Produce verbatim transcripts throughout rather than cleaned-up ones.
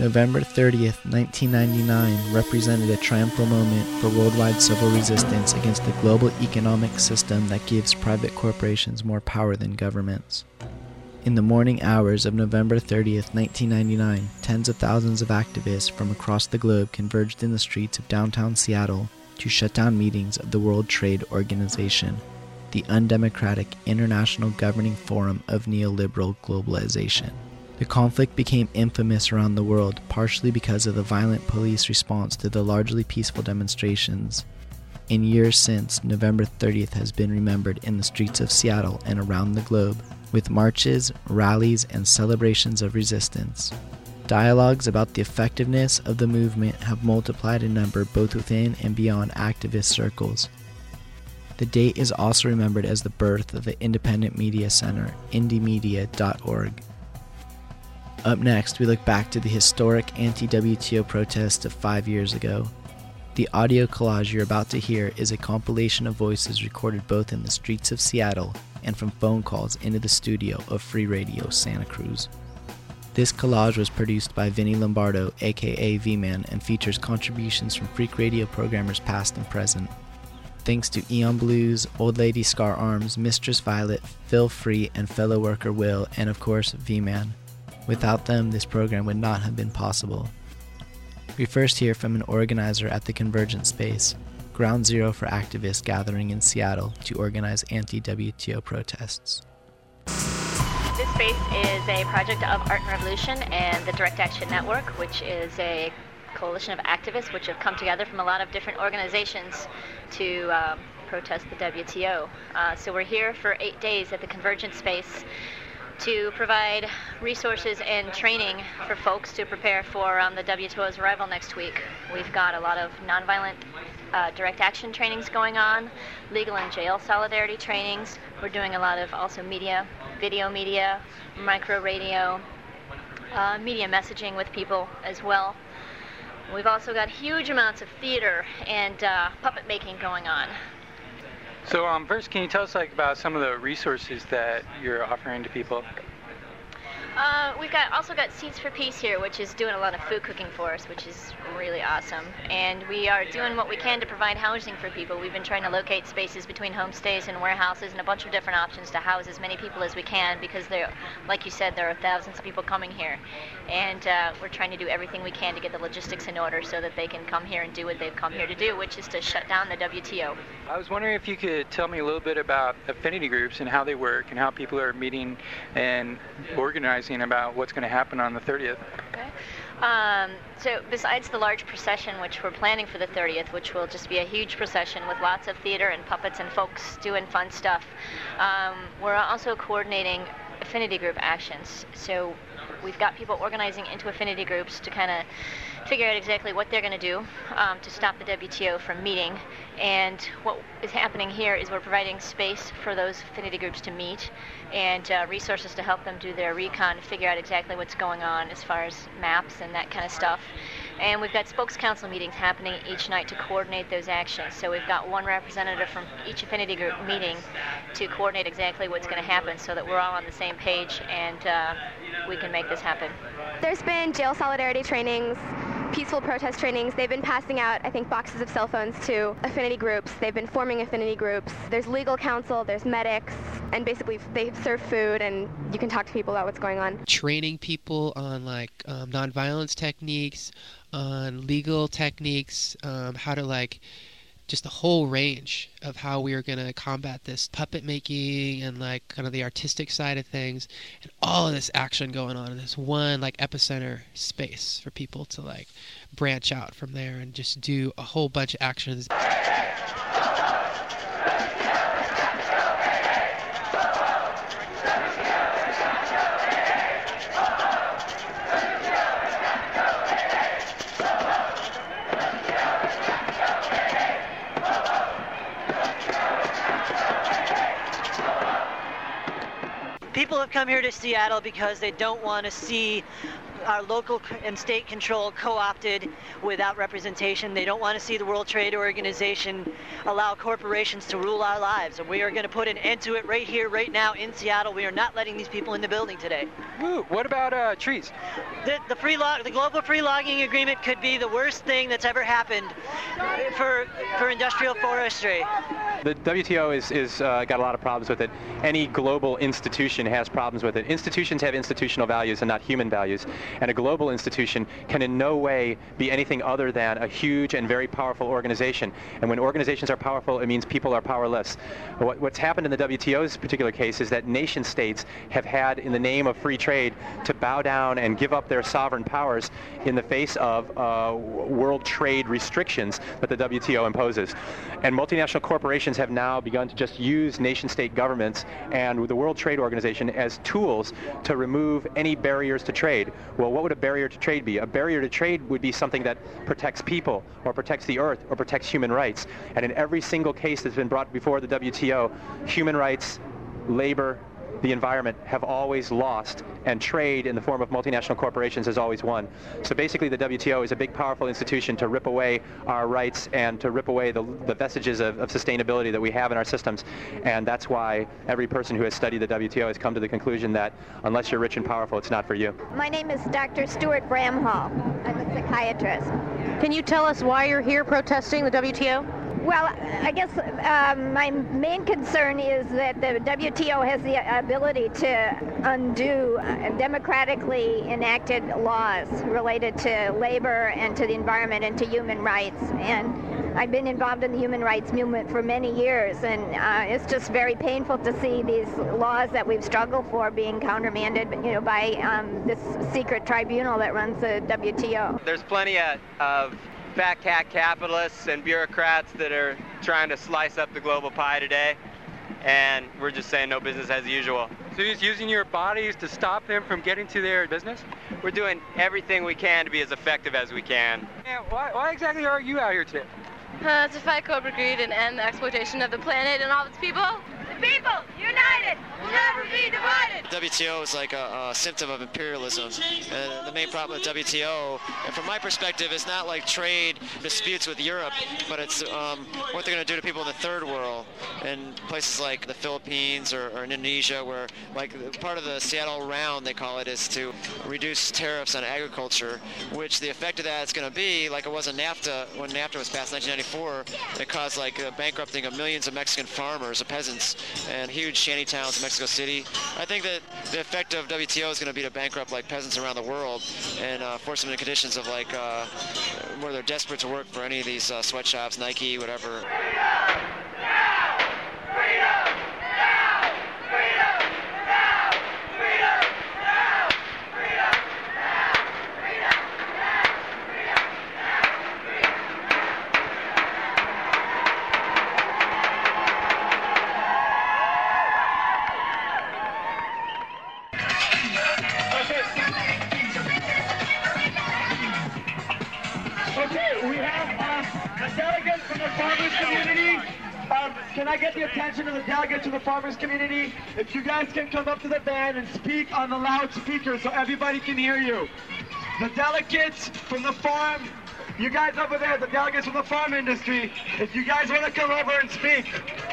November thirtieth, nineteen ninety-nine represented a triumphal moment for worldwide civil resistance against the global economic system that gives private corporations more power than governments. In the morning hours of November thirtieth, nineteen ninety-nine, tens of thousands of activists from across the globe converged in the streets of downtown Seattle to shut down meetings of the World Trade Organization, the undemocratic international governing forum of neoliberal globalization. The conflict became infamous around the world, partially because of the violent police response to the largely peaceful demonstrations. In years since, November thirtieth has been remembered in the streets of Seattle and around the globe, with marches, rallies, and celebrations of resistance. Dialogues about the effectiveness of the movement have multiplied in number both within and beyond activist circles. The date is also remembered as the birth of the independent media center, indie media dot org. Up next, we look back to the historic anti-W T O protest of five years ago. The audio collage you're about to hear is a compilation of voices recorded both in the streets of Seattle and from phone calls into the studio of Free Radio Santa Cruz. This collage was produced by Vinny Lombardo, aka V-Man, and features contributions from Freak Radio programmers past and present. Thanks to Eon Blues, Old Lady Scar Arms, Mistress Violet, Phil Free, and fellow worker Will, and of course, V-Man. Without them, this program would not have been possible. We first hear from an organizer at the Convergence Space, ground zero for activists gathering in Seattle to organize anti-W T O protests. This space is a project of Art and Revolution and the Direct Action Network, which is a coalition of activists which have come together from a lot of different organizations to um, protest the W T O. Uh, so we're here for eight days at the Convergence Space to provide resources and training for folks to prepare for um, the W T O's arrival next week. We've got a lot of nonviolent uh, direct action trainings going on, legal and jail solidarity trainings. We're doing a lot of also media, video media, micro radio, uh, media messaging with people as well. We've also got huge amounts of theater and uh, puppet making going on. So um, first, can you tell us like about some of the resources that you're offering to people? Uh, we've got also got Seeds for Peace here, which is doing a lot of food cooking for us, which is really awesome. And we are doing what we can to provide housing for people. We've been trying to locate spaces between homestays and warehouses and a bunch of different options to house as many people as we can, because there, like you said, there are thousands of people coming here. And uh, we're trying to do everything we can to get the logistics in order so that they can come here and do what they've come here to do, which is to shut down the W T O. I was wondering if you could tell me a little bit about affinity groups and how they work and how people are meeting and organizing about what's going to happen on the thirtieth. Okay. Um, so besides the large procession, which we're planning for the thirtieth, which will just be a huge procession with lots of theater and puppets and folks doing fun stuff, um, we're also coordinating affinity group actions. So we've got people organizing into affinity groups to kind of figure out exactly what they're going to do um, to stop the W T O from meeting. And what is happening here is we're providing space for those affinity groups to meet and uh, resources to help them do their recon, to figure out exactly what's going on as far as maps and that kind of stuff. And we've got spokes council meetings happening each night to coordinate those actions. So we've got one representative from each affinity group meeting to coordinate exactly what's going to happen so that we're all on the same page and uh, we can make this happen. There's been jail solidarity trainings, peaceful protest trainings. They've been passing out, I think, boxes of cell phones to affinity groups. They've been forming affinity groups. There's legal counsel, there's medics, and basically they serve food and you can talk to people about what's going on. Training people on like um, nonviolence techniques, on legal techniques, um, how to like just a whole range of how we are going to combat this puppet making and like kind of the artistic side of things, and all of this action going on in this one like epicenter space for people to like branch out from there and just do a whole bunch of actions. People have come here to Seattle because they don't want to see our local and state control co-opted without representation. They don't want to see the World Trade Organization allow corporations to rule our lives, and we are going to put an end to it right here, right now in Seattle. We are not letting these people in the building today. Woo. What about uh, trees? The, the free log, the global free logging agreement could be the worst thing that's ever happened for for industrial forestry. The W T O is, is uh, got a lot of problems with it. Any global institution has problems with it. Institutions have institutional values and not human values. And a global institution can in no way be anything other than a huge and very powerful organization. And when organizations are powerful, it means people are powerless. What, what's happened in the W T O's particular case is that nation states have had, in the name of free trade, to bow down and give up their sovereign powers in the face of uh, world trade restrictions that the W T O imposes. And multinational corporations have now begun to just use nation-state governments and the World Trade Organization as tools to remove any barriers to trade. Well, what would a barrier to trade be? A barrier to trade would be something that protects people, or protects the earth, or protects human rights. And in every single case that's been brought before the W T O, human rights, labor, the environment have always lost, and trade in the form of multinational corporations has always won. So basically the W T O is a big, powerful institution to rip away our rights and to rip away the, the vestiges of, of sustainability that we have in our systems. And that's why every person who has studied the W T O has come to the conclusion that unless you're rich and powerful, it's not for you. My name is Doctor Stuart Bramhall. I'm a psychiatrist. Can you tell us why you're here protesting the W T O? Well, I guess um, my main concern is that the W T O has the ability to undo democratically enacted laws related to labor and to the environment and to human rights. And I've been involved in the human rights movement for many years, and uh, it's just very painful to see these laws that we've struggled for being countermanded, you know, by um, this secret tribunal that runs the W T O. There's plenty of, of fat cat capitalists and bureaucrats that are trying to slice up the global pie today, and we're just saying no business as usual. So you're using your bodies to stop them from getting to their business? We're doing everything we can to be as effective as we can. Yeah, why, why exactly are you out here today? Uh, to fight corporate greed and end the exploitation of the planet and all its people. The people, united, will never be divided. The W T O is like a, a symptom of imperialism. And the main problem with W T O, and from my perspective, is not like trade disputes with Europe, but it's um, what they're going to do to people in the third world, in places like the Philippines or, or Indonesia, where like part of the Seattle Round, they call it, is to reduce tariffs on agriculture, which the effect of that is going to be like it was in NAFTA. When NAFTA was passed in nineteen ninety-four, it caused like a bankrupting of millions of Mexican farmers, of peasants, and huge shanty towns in Mexico City. I think that the effect of W T O is going to be to bankrupt like peasants around the world and uh, force them into conditions of like uh, where they're desperate to work for any of these uh, sweatshops, Nike, whatever. Freedom! Now! Freedom! Now! Freedom! Now! Freedom! Now! Freedom! Now! Freedom! Now! Freedom! Okay, we have uh, a delegate from the farmers community. Um, can I get the attention of the delegate to the farmers community? If you guys can come up to the band and speak on the loudspeaker so everybody can hear you. The delegates from the farm, you guys over there, the delegates from the farm industry, if you guys want to come over and speak.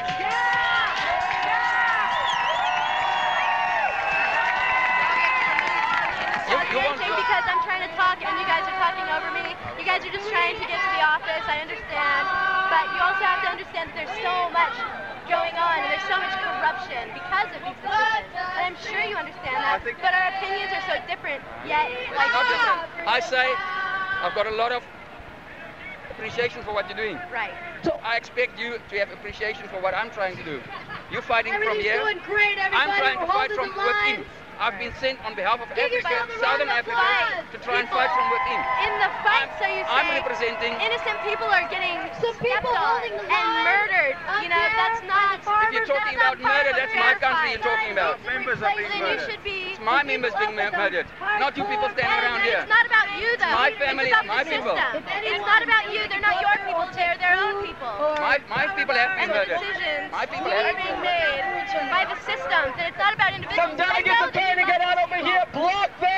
Because I'm trying to talk and you guys are talking over me. You guys are just trying to get to the office, I understand. But you also have to understand that there's so much going on and there's so much corruption because of these decisions. And I'm sure you understand that. But our opinions are so different, yet like Not different. I say I've got a lot of appreciation for what you're doing. Right. So I expect you to have appreciation for what I'm trying to do. You're fighting from here. Doing great, everybody. I'm trying to We're fight from within. I've been sent on behalf of Africa, Southern Africa, to try and fight from within. In the fight, I'm, so you say, I'm representing innocent people are getting some people holding the and murdered. You know, that's not. If you're talking about murder, that's my country you're talking about. Members are being murdered. Then you should be. It's my members being murdered, not you people standing around here. It's not about you, though. My family, it's my people. It's not about you. They're not your people. They're their own people. My my people have been and murdered. The decisions my people have are being made by the systems, and it's not about individuals. Some delegates are trying to get out over here. Block them over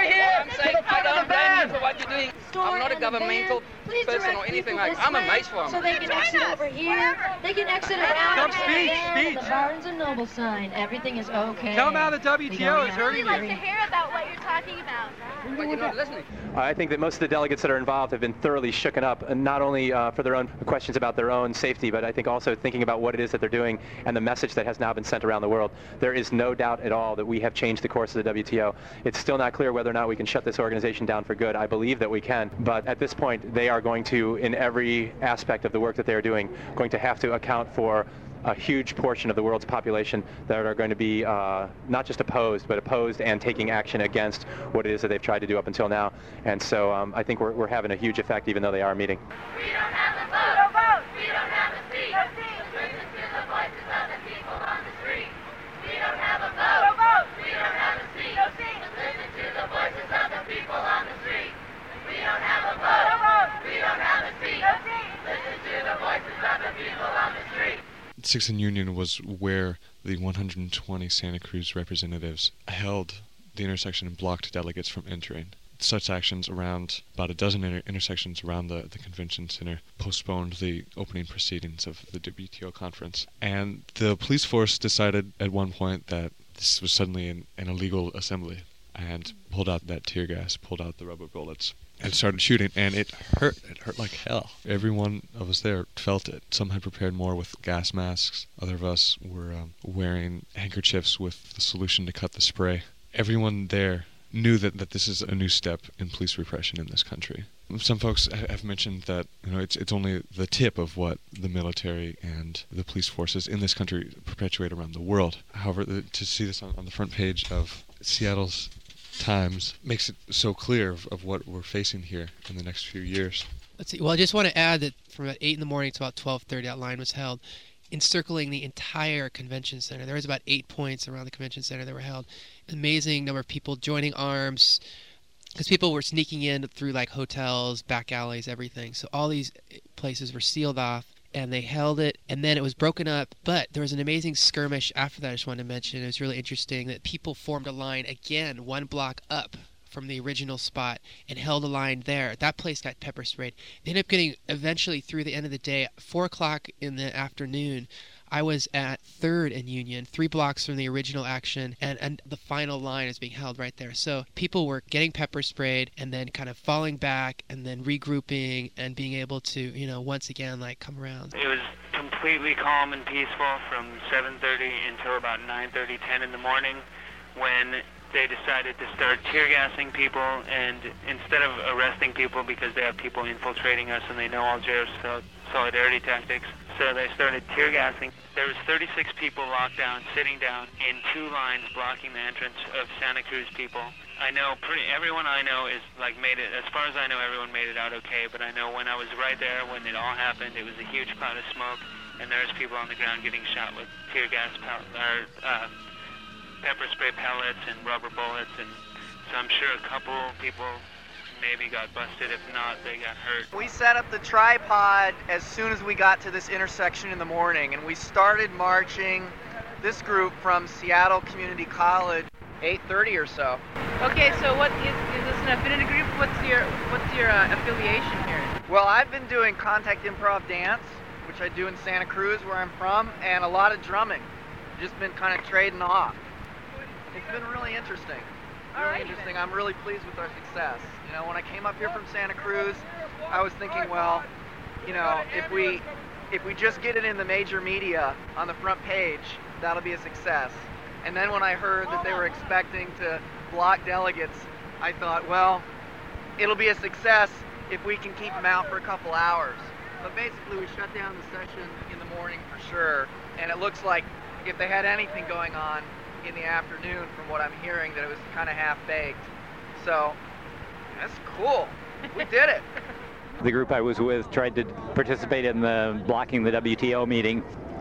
here I'm to saying the I front of don't the blame van. you for what you're doing. I'm not a governmental person or anything like that. I'm a mace farmer. So they can exit over here. They can exit around. Come speak, there, speak. The Barnes and Noble sign. Everything is okay. Tell them how the W T O is hurting We'd like to you. hear about what you're talking about. But you're not listening. I think that most of the delegates that are involved have been thoroughly shooken up, and not only uh, for their own questions about their own safety, but I think also thinking about what it is that they're doing and the message that has now been sent around the world. There is no doubt at all that we have changed the course of the W T O. It's still not clear whether or not we can shut this organization down for good. I believe that we can, but at this point, they are going to, in every aspect of the work that they are doing, going to have to account for a huge portion of the world's population that are going to be uh, not just opposed, but opposed and taking action against what it is that they've tried to do up until now. And so um, I think we're, we're having a huge effect, even though they are meeting. We don't have a vote. No vote. We don't have a seat. No seat. Listen to the voices of the people on the street. We don't have a vote. No vote. We don't have a seat. No seat. Listen to the voices of the people on the street. We don't have a vote. No vote. We don't have a seat. No seat. Listen to the voices of the people on the street. sixth and Union was where the one hundred twenty Santa Cruz representatives held the intersection and blocked delegates from entering. Such actions around about a dozen inter- intersections around the, the convention center postponed the opening proceedings of the W T O conference. And the police force decided at one point that this was suddenly an, an illegal assembly and pulled out that tear gas, pulled out the rubber bullets, and started shooting, and it hurt. It hurt like hell. Every one of us there felt it. Some had prepared more with gas masks. Other of us were um, wearing handkerchiefs with the solution to cut the spray. Everyone there knew that, that this is a new step in police repression in this country. Some folks have mentioned that you know it's it's only the tip of what the military and the police forces in this country perpetuate around the world. However, the, to see this on, on the front page of Seattle's Times makes it so clear of, of what we're facing here in the next few years. Let's see. Well, I just want to add that from about eight in the morning to about twelve thirty, that line was held, encircling the entire convention center. There was about eight points around the convention center that were held. Amazing number of people joining arms, because people were sneaking in through like hotels, back alleys, everything. So all these places were sealed off, and they held it, and then it was broken up. But there was an amazing skirmish after that I just wanted to mention. It was really interesting that people formed a line again one block up from the original spot and held a line there. That place got pepper sprayed. They ended up getting, eventually through the end of the day, four o'clock in the afternoon, I was at third and Union, three blocks from the original action, and, and the final line is being held right there. So people were getting pepper sprayed and then kind of falling back and then regrouping and being able to, you know, once again, like, come around. It was completely calm and peaceful from seven thirty until about nine thirty, ten in the morning, when they decided to start tear gassing people, and instead of arresting people because they have people infiltrating us and they know all J F's solidarity tactics, so they started tear gassing. There was thirty-six people locked down, sitting down in two lines blocking the entrance of Santa Cruz people. I know pretty everyone I know is like made it, as far as I know, everyone made it out okay, but I know when I was right there when it all happened, it was a huge cloud of smoke, and there was people on the ground getting shot with tear gas pellets, or uh, pepper spray pellets and rubber bullets, and so I'm sure a couple people maybe got busted. If not, they got hurt. We set up the tripod as soon as we got to this intersection in the morning, and we started marching this group from Seattle Community College, eight thirty or so. Okay, so what is, is this an affinity group? What's your what's your uh, affiliation here? Well, I've been doing contact improv dance, which I do in Santa Cruz, where I'm from, and a lot of drumming. Just been kind of trading off. It's been really interesting. Really interesting. I'm really pleased with our success. You know, when I came up here from Santa Cruz, I was thinking, well, you know, if we if we just get it in the major media on the front page, that'll be a success. And then when I heard that they were expecting to block delegates, I thought, well, it'll be a success if we can keep them out for a couple hours. But basically, we shut down the session in the morning for sure, and it looks like if they had anything going on in the afternoon, from what I'm hearing, that it was kind of half-baked. So, that's cool. We did it. The group I was with tried to participate in the blocking the W T O meeting.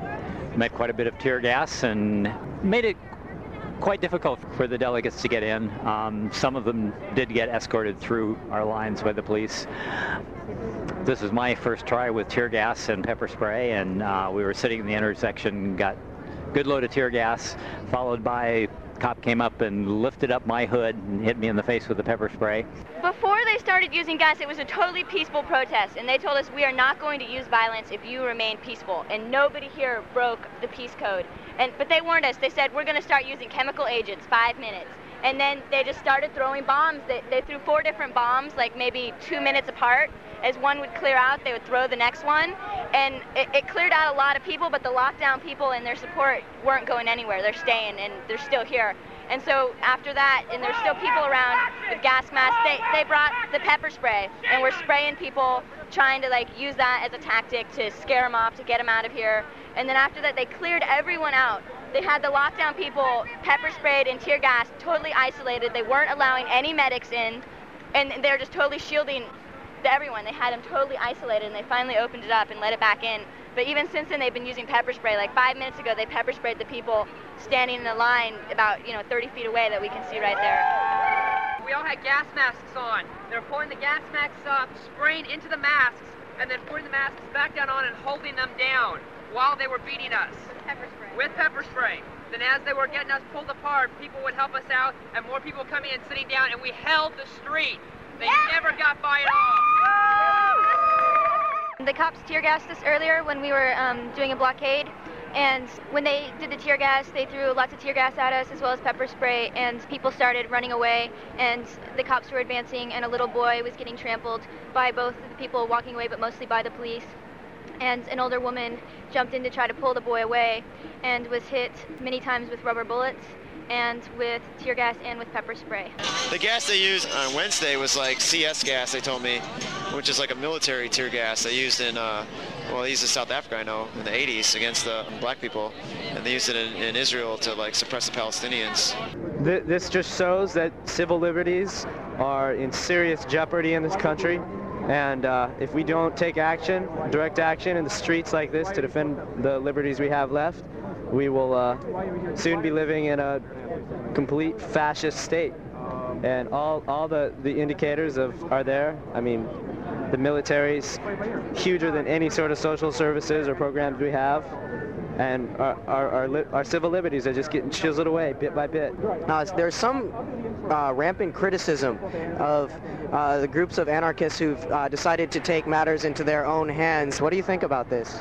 Met quite a bit of tear gas and made it quite difficult for the delegates to get in. Um, some of them did get escorted through our lines by the police. This was my first try with tear gas and pepper spray, and uh, we were sitting in the intersection, got good load of tear gas, followed by Cop came up and lifted up my hood and hit me in the face with the pepper spray. Before they started using gas, it was a totally peaceful protest, and they told us we are not going to use violence if you remain peaceful, and nobody here broke the peace code. And but they warned us. They said we're going to start using chemical agents, five minutes. And then they just started throwing bombs. They, they threw four different bombs, like maybe two minutes apart. As one would clear out, they would throw the next one. And it, it cleared out a lot of people, but the lockdown people and their support weren't going anywhere. They're staying, and they're still here. And so after that, and there's still people around with gas masks, they, they brought the pepper spray, and we're spraying people, trying to like use that as a tactic to scare them off, to get them out of here. And then after that, they cleared everyone out. They had the lockdown people pepper sprayed and tear gas, totally isolated. They weren't allowing any medics in, and they're just totally shielding everyone. They had them totally isolated, and they finally opened it up and let it back in. But even since then, they've been using pepper spray. Like five minutes ago, they pepper sprayed the people standing in the line about, you know, thirty feet away that we can see right there. We all had gas masks on. They were pulling the gas masks off, spraying into the masks, and then putting the masks back down on and holding them down while they were beating us. With pepper spray. With pepper spray. Then as they were getting us pulled apart, people would help us out, and more people coming and sitting down, and we held the street. They yeah. never got by at all. The cops tear gassed us earlier when we were um, doing a blockade, and when they did the tear gas, they threw lots of tear gas at us as well as pepper spray, and people started running away, and the cops were advancing, and a little boy was getting trampled by both the people walking away, but mostly by the police. And an older woman jumped in to try to pull the boy away and was hit many times with rubber bullets and with tear gas and with pepper spray. The gas they used on Wednesday was like C S gas, they told me, which is like a military tear gas they used in, uh, well, they used it in South Africa, I know, in the eighties against the black people, and they used it in, in Israel to like suppress the Palestinians. This just shows that civil liberties are in serious jeopardy in this country. And uh, if we don't take action, direct action in the streets like this to defend the liberties we have left, we will uh, soon be living in a complete fascist state. And all, all the, the indicators of are there. I mean, the military's huger than any sort of social services or programs we have. And our, our, our, our civil liberties are just getting chiseled away bit by bit. Uh, there's some uh, rampant criticism of uh, the groups of anarchists who've uh, decided to take matters into their own hands. What do you think about this?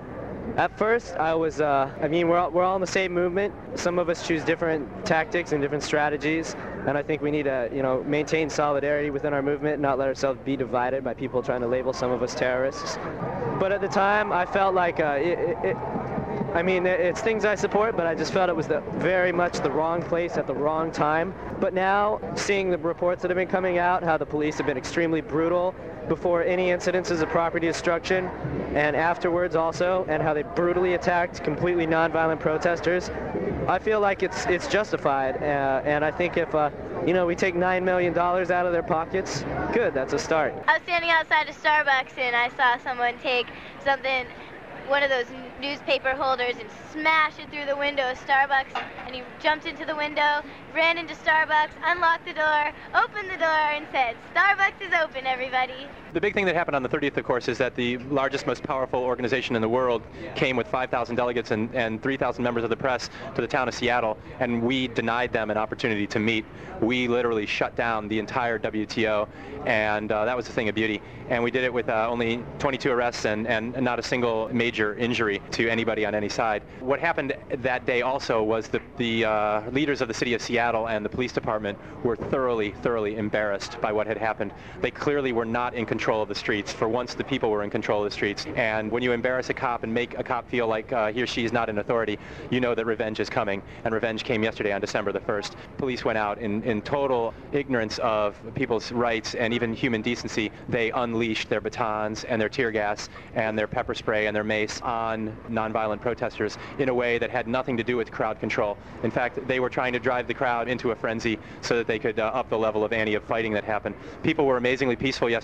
At first, I was, uh, I mean, we're all, we're all in the same movement. Some of us choose different tactics and different strategies, and I think we need to, you know, maintain solidarity within our movement and not let ourselves be divided by people trying to label some of us terrorists. But at the time, I felt like uh, it, it, it I mean, it's things I support, but I just felt it was the, very much the wrong place at the wrong time. But now, seeing the reports that have been coming out, how the police have been extremely brutal before any incidences of property destruction, and afterwards also, and how they brutally attacked completely nonviolent protesters, I feel like it's it's justified. Uh, and I think if, uh, you know, we take nine million dollars out of their pockets, good, that's a start. I was standing outside of Starbucks, and I saw someone take something, one of those newspaper holders, and smash it through the window of Starbucks, and he jumped into the window, ran into Starbucks, unlocked the door, opened the door, and said, "Starbucks is open, everybody." The big thing that happened on the thirtieth, of course, is that the largest, most powerful organization in the world came with five thousand delegates and, and three thousand members of the press to the town of Seattle, and we denied them an opportunity to meet. We literally shut down the entire W T O, and uh, that was a thing of beauty. And we did it with uh, only twenty-two arrests and, and not a single major injury to anybody on any side. What happened that day also was the, the uh, leaders of the city of Seattle and the police department were thoroughly, thoroughly embarrassed by what had happened. They clearly were not in control of the streets. For once, the people were in control of the streets. And when you embarrass a cop and make a cop feel like uh, he or she is not in authority, you know that revenge is coming. And revenge came yesterday on December the first. Police went out in, in total ignorance of people's rights and even human decency. They unleashed their batons and their tear gas and their pepper spray and their mace on nonviolent protesters in a way that had nothing to do with crowd control. In fact, they were trying to drive the crowd into a frenzy so that they could uh, up the level of ante of fighting that happened. People were amazingly peaceful yesterday,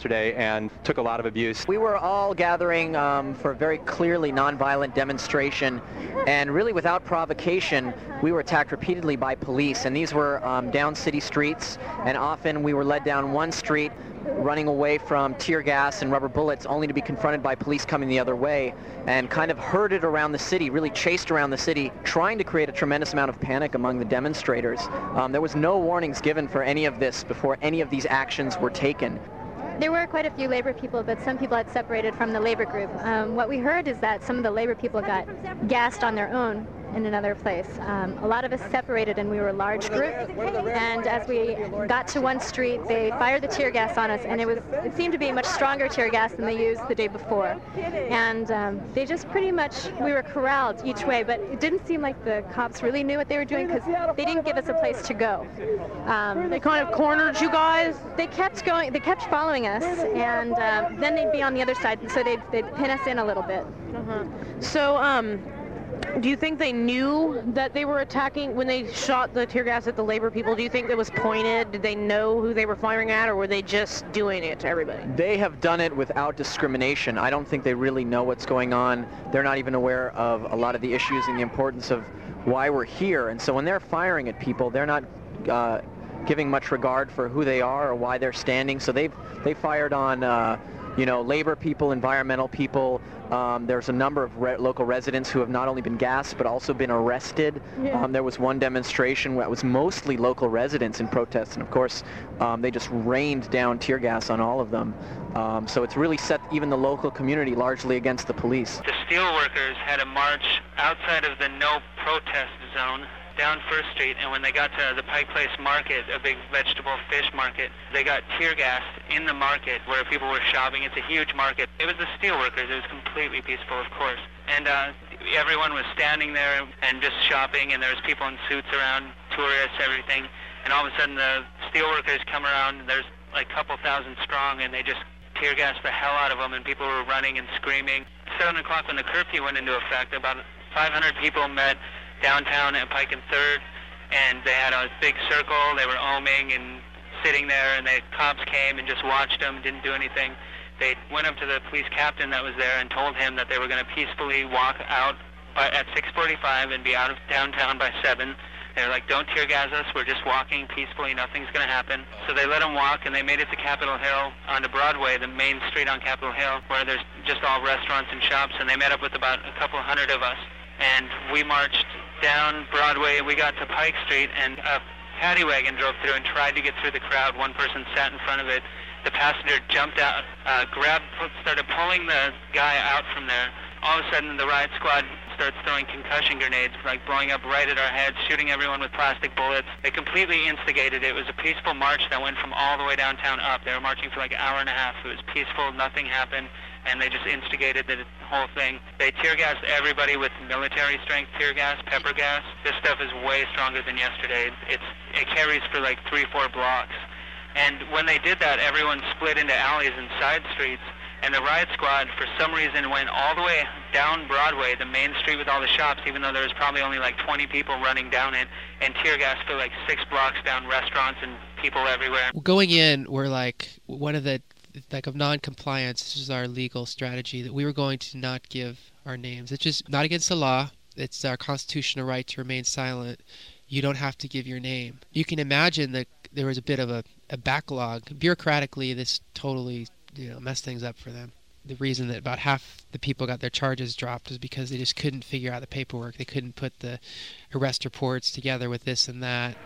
and took a lot of abuse. We were all gathering um, for a very clearly nonviolent demonstration, and really without provocation, we were attacked repeatedly by police, and these were um, down city streets, and often we were led down one street running away from tear gas and rubber bullets, only to be confronted by police coming the other way, and kind of herded around the city, really chased around the city, trying to create a tremendous amount of panic among the demonstrators. Um, there was no warnings given for any of this before any of these actions were taken. There were quite a few labor people, but some people had separated from the labor group. Um, what we heard is that some of the labor people got gassed on their own in another place. Um, a lot of us separated, and we were a large group, and as we got to one street, they fired the tear gas on us, and it was it seemed to be much stronger tear gas than they used the day before. And um, they just pretty much, we were corralled each way, but it didn't seem like the cops really knew what they were doing, because they didn't give us a place to go. Um, they kind of cornered you guys? They kept going, they kept following us, and uh, then they'd be on the other side, and so they'd, they'd pin us in a little bit. Uh-huh. So, um, do you think they knew that they were attacking when they shot the tear gas at the labor people? Do you think it was pointed? Did they know who they were firing at, or were they just doing it to everybody? They have done it without discrimination. I don't think they really know what's going on. They're not even aware of a lot of the issues and the importance of why we're here. And so when they're firing at people, they're not uh, giving much regard for who they are or why they're standing. So they've they fired on uh, you know, labor people, environmental people. Um, there's a number of re- local residents who have not only been gassed but also been arrested. Yeah. Um, there was one demonstration where it was mostly local residents in protest, and of course um, they just rained down tear gas on all of them. Um, so it's really set even the local community largely against the police. The steelworkers had a march outside of the no protest zone down First Street, and when they got to the Pike Place Market, a big vegetable fish market, they got tear gassed in the market where people were shopping. It's a huge market. It was the steelworkers. It was completely peaceful, of course. And uh, everyone was standing there and just shopping, and there was people in suits around, tourists, everything. And all of a sudden the steelworkers come around, and there's like a couple thousand strong, and they just tear gassed the hell out of them, and people were running and screaming. seven o'clock when the curfew went into effect, about five hundred people met downtown at Pike and Third, and they had a big circle. They were oming and sitting there, and the cops came and just watched them, didn't do anything. They went up to the police captain that was there and told him that they were going to peacefully walk out by, at six forty-five and be out of downtown by seven. They were like, don't tear gas us, we're just walking peacefully, nothing's going to happen. So they let them walk, and they made it to Capitol Hill onto Broadway, the main street on Capitol Hill, where there's just all restaurants and shops, and they met up with about a couple hundred of us. And we marched down Broadway, and we got to Pike Street, and a paddy wagon drove through and tried to get through the crowd. One person sat in front of it. The passenger jumped out, uh, grabbed, started pulling the guy out from there. All of a sudden, the riot squad starts throwing concussion grenades, like blowing up right at our heads, shooting everyone with plastic bullets. They completely instigated it. It was a peaceful march that went from all the way downtown up. They were marching for like an hour and a half. It was peaceful, nothing happened, and they just instigated the whole thing. They tear gassed everybody with military strength tear gas, pepper gas. This stuff is way stronger than yesterday. It's it carries for like three, four blocks. And when they did that, everyone split into alleys and side streets. And the riot squad, for some reason, went all the way down Broadway, the main street with all the shops, even though there was probably only like twenty people running down it, and tear gas for like six blocks down restaurants and people everywhere. Going in, we're like, one of the, like of non-compliance, this is our legal strategy, that we were going to not give our names. It's just not against the law. It's our constitutional right to remain silent. You don't have to give your name. You can imagine that there was a bit of a, a backlog. Bureaucratically, this totally you know, messed things up for them. The reason that about half the people got their charges dropped is because they just couldn't figure out the paperwork. They couldn't put the arrest reports together with this and that.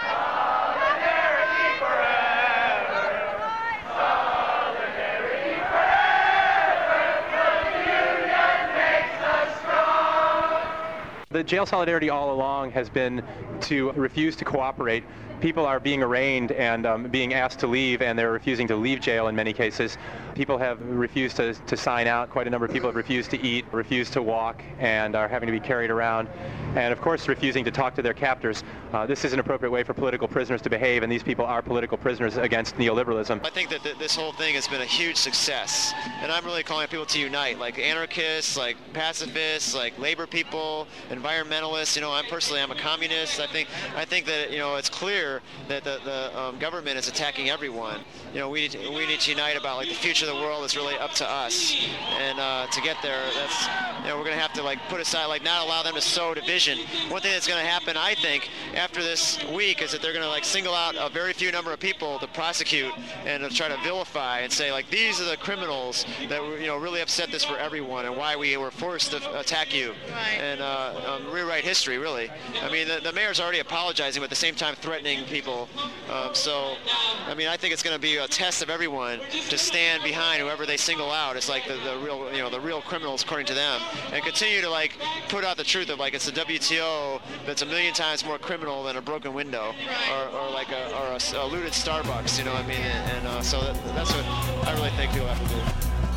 The jail solidarity all along has been to refuse to cooperate. People are being arraigned and um, being asked to leave, and they're refusing to leave jail in many cases. People have refused to, to sign out. Quite a number of people have refused to eat, refused to walk, and are having to be carried around. And of course, refusing to talk to their captors. Uh, this is an appropriate way for political prisoners to behave, and these people are political prisoners against neoliberalism. I think that th- this whole thing has been a huge success, and I'm really calling on people to unite, like anarchists, like pacifists, like labor people, environmentalists. You know, I'm personally, I'm a communist. I think, I think that you know, it's clear clear that the, the um, government is attacking everyone. You know, we need to, we need to unite about like the future of the world is really up to us, and uh, to get there, that's you know we're gonna have to like put aside like not allow them to sow division. One thing that's gonna happen, I think, after this week is that they're gonna like single out a very few number of people to prosecute and to try to vilify and say like these are the criminals that were, you know really upset this for everyone and why we were forced to attack you, right. and uh, um, rewrite history really. I mean the, the mayor's already apologizing but at the same time threatening people. Um, so I mean I think it's gonna be a test of everyone to stand behind whoever they single out. It's like the, the real you know the real criminals according to them, and continue to like put out the truth of like it's the W T O that's a million times more criminal than a broken window or, or like a, or a, a looted Starbucks, you know what I mean? And, and uh, so that, that's what I really think people have to do.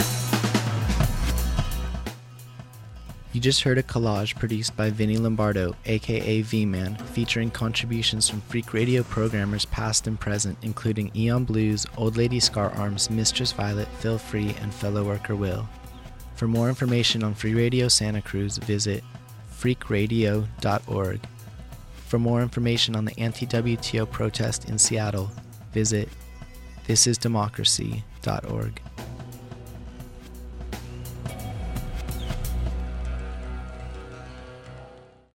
You just heard a collage produced by Vinny Lombardo, aka V-Man, featuring contributions from Freak Radio programmers past and present, including Eon Blues, Old Lady Scar Arms, Mistress Violet, Phil Free, and fellow worker Will. For more information on Free Radio Santa Cruz, visit freak radio dot org. For more information on the anti-W T O protest in Seattle, visit this is democracy dot org.